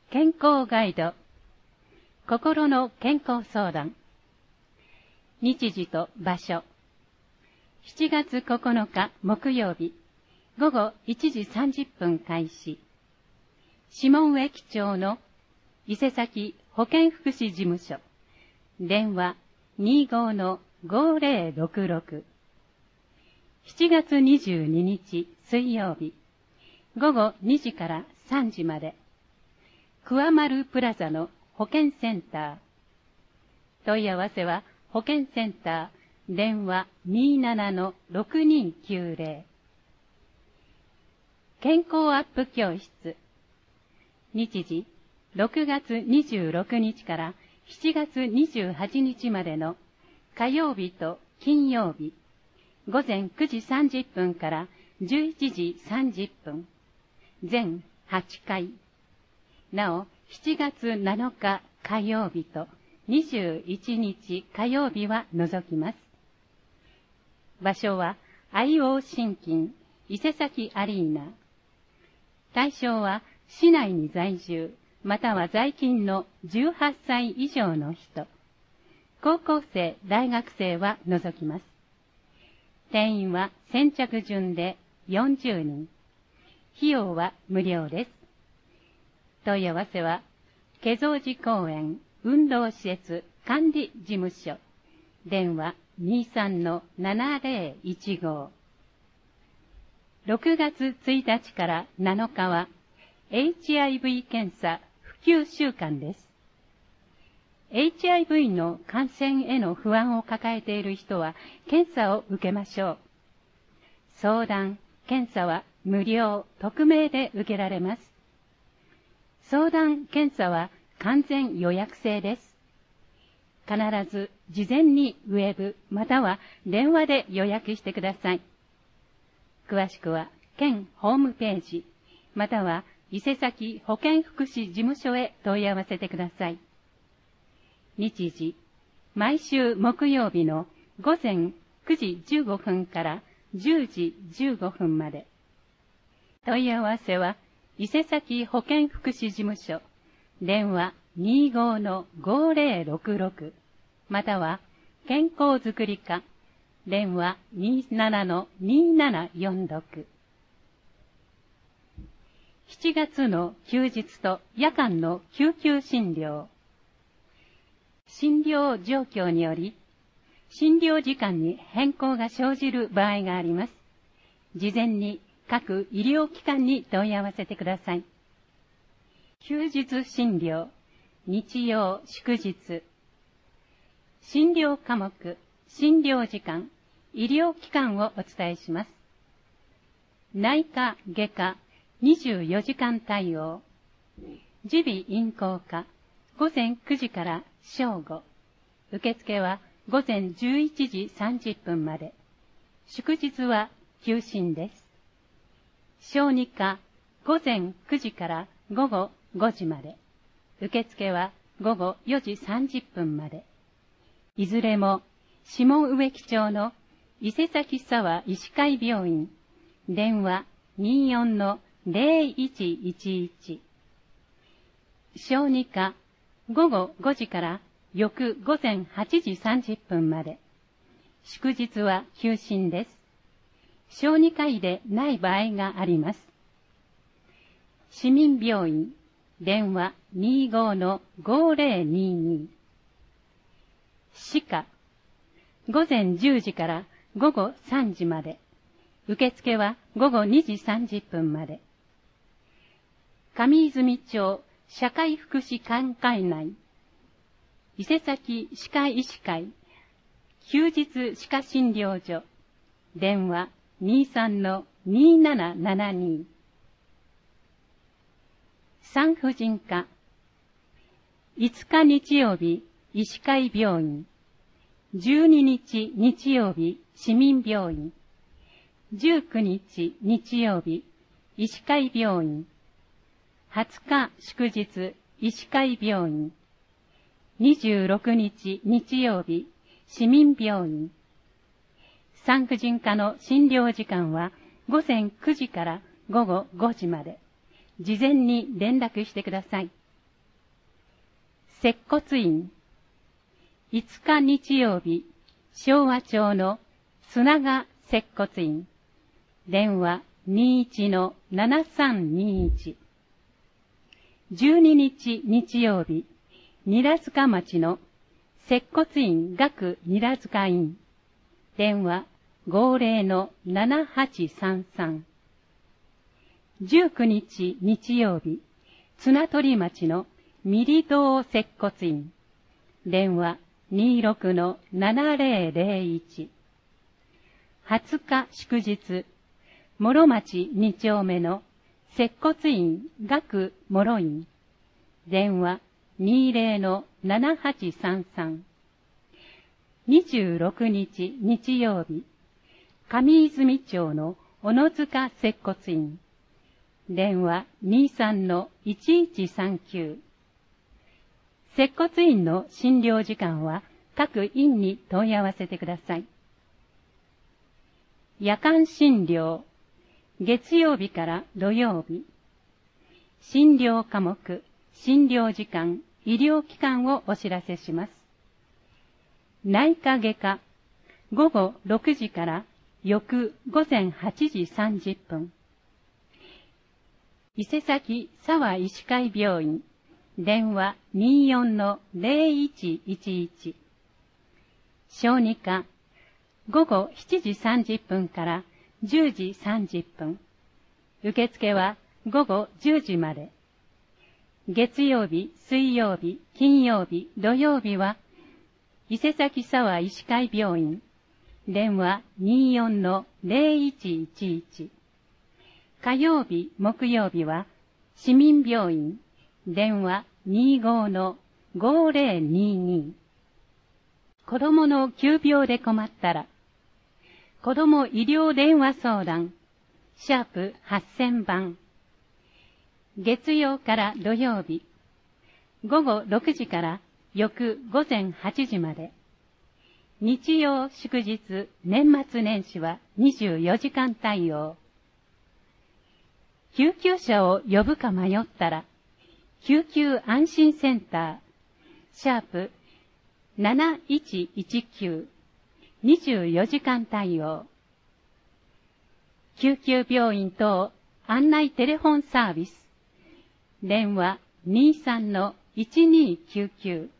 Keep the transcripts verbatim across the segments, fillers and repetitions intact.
健康ガイド、心の健康相談。日時と場所。しちがつここのか木曜日、ごごいちじさんじゅっぷん開始。下上駅町の伊勢崎保健福祉事務所。電話 にじゅうごのごぜろろくろく。しちがつにじゅうににち水曜日、ごごにじからさんじまで。桑丸プラザの保健センター。問い合わせは保健センター、電話 にじゅうななのろくにきゅうぜろ。健康アップ教室。日時、ろくがつにじゅうろくにちからしちがつにじゅうはちにちまでの火曜日と金曜日、ごぜんくじさんじゅっぷんからじゅういちじさんじゅっぷん、全はちかい。なお、しちがつなのか火曜日とにじゅういちにち火曜日は除きます。場所は アイオー 新金伊勢崎アリーナ。対象は市内に在住または在勤のじゅうはっさい以上の人。高校生、大学生は除きます。定員は先着順でよんじゅうにん。費用は無料です。問い合わせは、華蔵寺公園運動施設管理事務所。電話 にじゅうさんのななぜろいちご。ろくがつついたちからなのかは、エイチアイブイ 検査普及週間です。エイチアイブイ の感染への不安を抱えている人は、検査を受けましょう。相談、検査は無料、匿名で受けられます。相談、検査は完全予約制です。必ず事前にウェブまたは電話で予約してください。詳しくは県ホームページまたは伊勢崎保健福祉事務所へ問い合わせてください。日時、毎週木曜日のごぜんくじじゅうごふんからじゅうじじゅうごふんまで。問い合わせは伊勢崎保健福祉事務所、電話 にじゅうごのごぜろろくろく、または健康づくり課、電話 にじゅうななのにーななよんろく。しちがつの休日と夜間の救急診療。診療状況により、診療時間に変更が生じる場合があります。事前に各医療機関に問い合わせてください。休日診療、日曜祝日。診療科目、診療時間、医療機関をお伝えします。内科、外科、にじゅうよじかん対応。耳鼻咽喉科、ごぜんくじから正午。受付はごぜんじゅういちじさんじゅっぷんまで。祝日は休診です。小児科、ごぜんくじからごごごじまで。受付はごごよじさんじゅっぷんまで。いずれも下植木町の伊勢崎沢医師会病院、電話 にじゅうよんのぜろいちいちいち。小児科、ごごごじから翌ごぜんはちじさんじゅっぷんまで。祝日は休診です。小児科医でない場合があります。市民病院、電話 にじゅうごのごぜろにに。歯科、ごぜんじゅうじからごごさんじまで。受付はごごにじさんじゅっぷんまで。上泉町社会福祉寛解内、伊勢崎歯科医師会、休日歯科診療所、電話にじゅうさんのにーななななに。産婦人科、いつか日曜日医師会病院、じゅうににち日曜日市民病院、じゅうくにち日曜日医師会病院、はつか祝日医師会病院、にじゅうろくにち日曜日市民病院。産婦人科の診療時間はごぜんくじからごごごじまで。事前に連絡してください。 接骨院。いつか日曜日、昭和町の砂賀接骨院。電話 にじゅういちのななさんにいち。じゅうににち日曜日、韮塚町の接骨院学韮塚院。電話 ごじゅうのななはちさんさん。じゅうくにち日曜日、綱取町のミリ堂接骨院。電話 にじゅうろくのななぜろぜろいち。はつか祝日、諸町に丁目の接骨院学諸院。電話 にじゅうのななはちさんさん。にじゅうろくにち日曜日、上泉町の小野塚接骨院。電話 にじゅうさんのいちいちさんきゅう。接骨院の診療時間は各院に問い合わせてください。夜間診療、月曜日から土曜日。診療科目、診療時間、医療機関をお知らせします。内科外科、ごごろくじから翌午前はちじさんじゅっぷん。伊勢崎沢医師会病院、電話 にじゅうよんのぜろいちいちいち。小児科、ごごしちじさんじゅっぷんからじゅうじさんじゅっぷん。受付はごごじゅうじまで。月曜日、水曜日、金曜日、土曜日は、伊勢崎沢医師会病院、電話 にじゅうよんのぜろいちいちいち。火曜日、木曜日は、市民病院、電話 にじゅうごのごぜろにに。子供の急病で困ったら、子供医療電話相談、シャープはっせんばん。月曜から土曜日、ごごろくじから翌午前はちじまで。日曜祝日、年末年始はにじゅうよじかん対応。救急車を呼ぶか迷ったら、救急安心センター、シャープなないちいちきゅう、にじゅうよじかん対応。救急病院等案内テレフォンサービス、電話 にじゅうさんのいちにきゅうきゅう。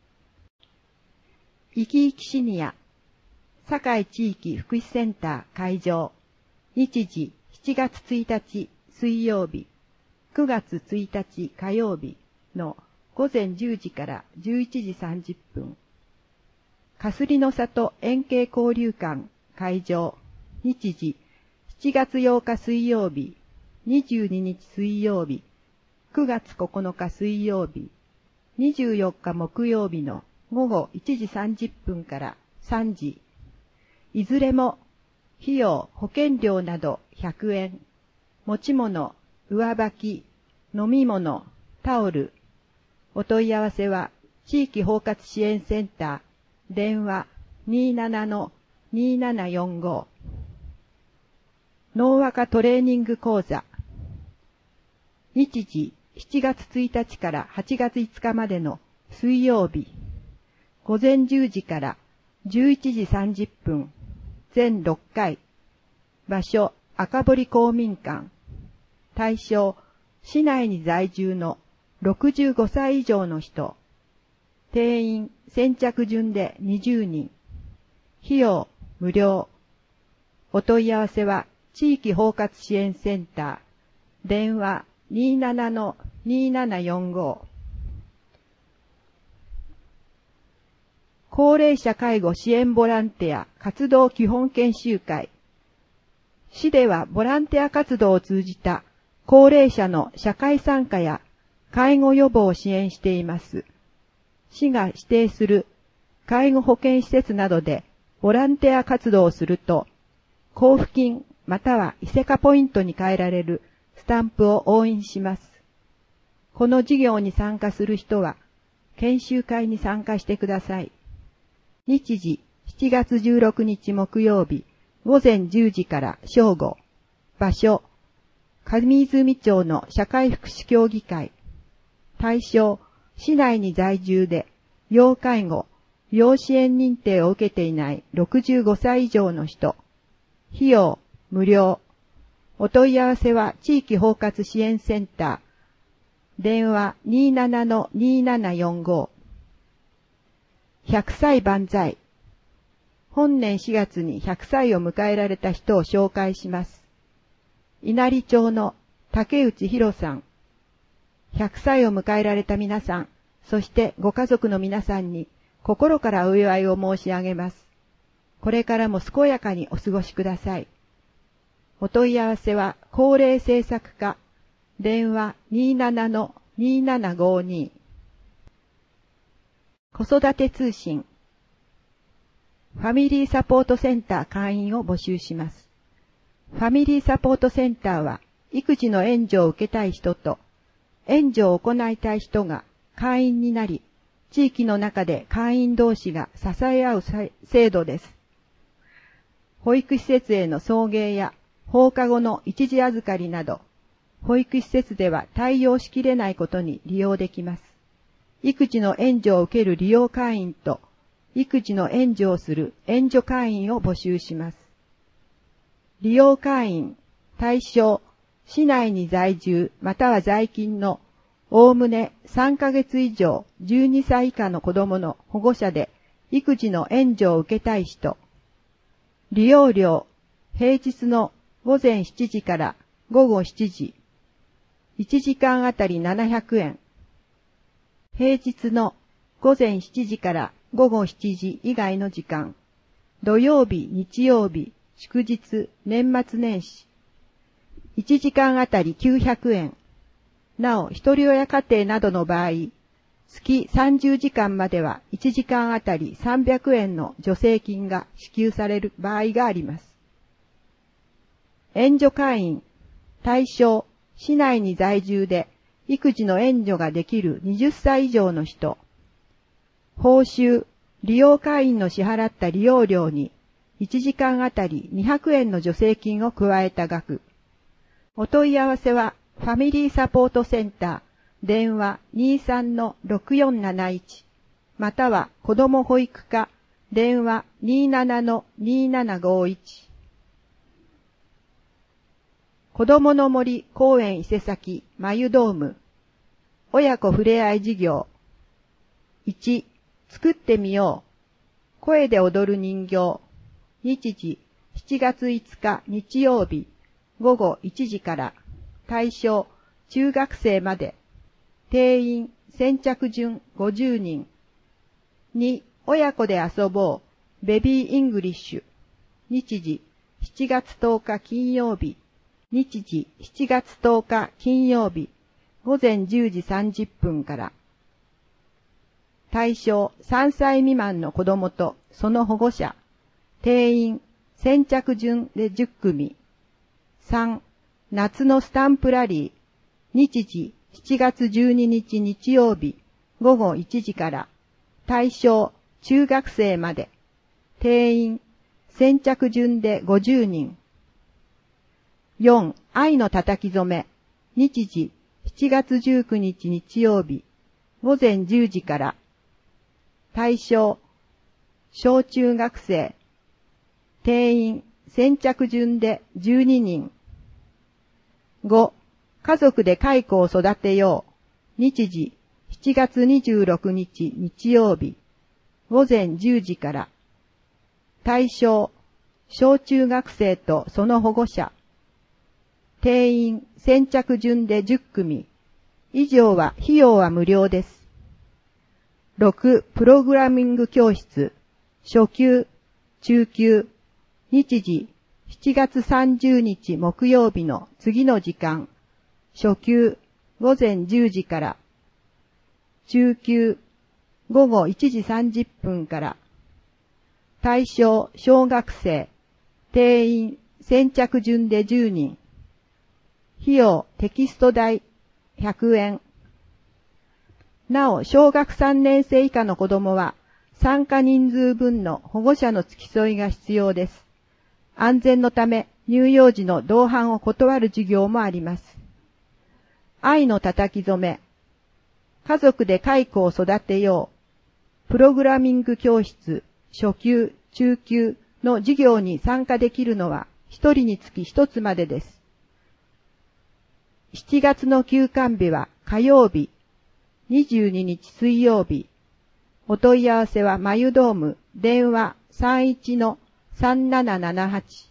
いきいきシニア、堺地域福祉センター会場、日時しちがつついたち水曜日、くがつついたち火曜日のごぜんじゅうじからじゅういちじさんじゅっぷん。かすりの里円形交流館会場、日時しちがつようか水曜日、にじゅうににち水曜日、くがつここのか水曜日、にじゅうよっか木曜日のごごいちじさんじゅっぷんからさんじ。いずれも費用、保険料などひゃくえん。持ち物、上履き、飲み物、タオル。お問い合わせは地域包括支援センター、電話 にじゅうななのにーななよんご。脳和科トレーニング講座。日時しちがつついたちからはちがついつかまでの水曜日、ごぜんじゅうじからじゅういちじさんじゅっぷん、全ろっかい。場所、赤堀公民館。対象、市内に在住のろくじゅうごさい以上の人。定員、先着順でにじゅうにん。費用、無料。お問い合わせは、地域包括支援センター。電話 にじゅうななのにーななよんご。高齢者介護支援ボランティア活動基本研修会。市ではボランティア活動を通じた高齢者の社会参加や介護予防を支援しています。市が指定する介護保険施設などでボランティア活動をすると、交付金または伊勢カポイントに変えられるスタンプを押印します。この事業に参加する人は、研修会に参加してください。日時しちがつじゅうろくにち木曜日、ごぜんじゅうじから正午。場所、上泉町の社会福祉協議会。対象、 市内に在住で、要介護、要支援認定を受けていないろくじゅうごさい以上の人。費用、無料。お問い合わせは地域包括支援センター。電話 にーななのにーななよんご。ひゃくさい万歳。本年しがつにひゃくさいを迎えられた人を紹介します。稲荷町の竹内博さん。ひゃくさいを迎えられた皆さん、そしてご家族の皆さんに心からお祝いを申し上げます。これからも健やかにお過ごしください。お問い合わせは高齢政策課、電話 にーななのにーななごに。子育て通信。ファミリーサポートセンター会員を募集します。ファミリーサポートセンターは、育児の援助を受けたい人と、援助を行いたい人が会員になり、地域の中で会員同士が支え合う制度です。保育施設への送迎や放課後の一時預かりなど、保育施設では対応しきれないことに利用できます。育児の援助を受ける利用会員と、育児の援助をする援助会員を募集します。利用会員、対象、市内に在住または在勤のおおむねさんかげつ以上じゅうにさい以下の子供の保護者で育児の援助を受けたい人。利用料、平日のごぜんしちじからごごしちじ。いちじかんあたりななひゃくえん。平日のごぜんしちじからごごしちじ以外の時間。土曜日、日曜日、祝日、年末年始。いちじかんあたりきゅうひゃくえん。なお、一人親家庭などの場合、月さんじゅうじかんまではいちじかんあたりさんびゃくえんの助成金が支給される場合があります。援助会員、対象、市内に在住で育児の援助ができるはたち以上の人。報酬、利用会員の支払った利用料にいちじかんあたりにひゃくえんの助成金を加えた額。お問い合わせはファミリーサポートセンター、電話 にーさんのろくよんなないち、または子ども保育課、電話 にーななのにーななごいち。子どもの森公園伊勢崎まゆドーム。親子ふれあい事業。いち、作ってみよう。声で踊る人形。日時しちがついつか日曜日ごごいちじから。対象中学生まで。定員先着順ごじゅうにん。に、親子で遊ぼう。ベビーイングリッシュ。日時しちがつとおか金曜日。日時しちがつとおか金曜日ごぜんじゅうじさんじゅっぷんから。対象さんさい未満の子供とその保護者。定員先着順でじゅっくみ。さん、夏のスタンプラリー。日時しちがつじゅうににち日曜日ごごいちじから。対象中学生まで。定員先着順でごじゅうにん。よん、愛のたたき染め。日時しちがつじゅうくにち日曜日ごぜんじゅうじから。対象小中学生。定員先着順でじゅうににん。ご、家族で蚕を育てよう。日時しちがつにじゅうろくにち日曜日ごぜんじゅうじから。対象小中学生とその保護者。定員先着順でじゅっくみ。以上は費用は無料です。ろく、プログラミング教室。初級、中級。日時しちがつさんじゅうにち木曜日の次の時間。初級ごぜんじゅうじから。中級ごごいちじさんじゅっぷんから。対象小学生。定員先着順でじゅうにん。費用テキスト代ひゃくえん。なお、小学さんねんせい以下の子供は参加人数分の保護者の付き添いが必要です。安全のため乳幼児の同伴を断る授業もあります。愛のたたき染め。 家族で蚕を育てよう。プログラミング教室、初級、中級の授業に参加できるのは一人につき一つまでです。しちがつの休館日は火曜日、にじゅうににち水曜日。お問い合わせはマユドーム、電話 さんいちのさんななななはち。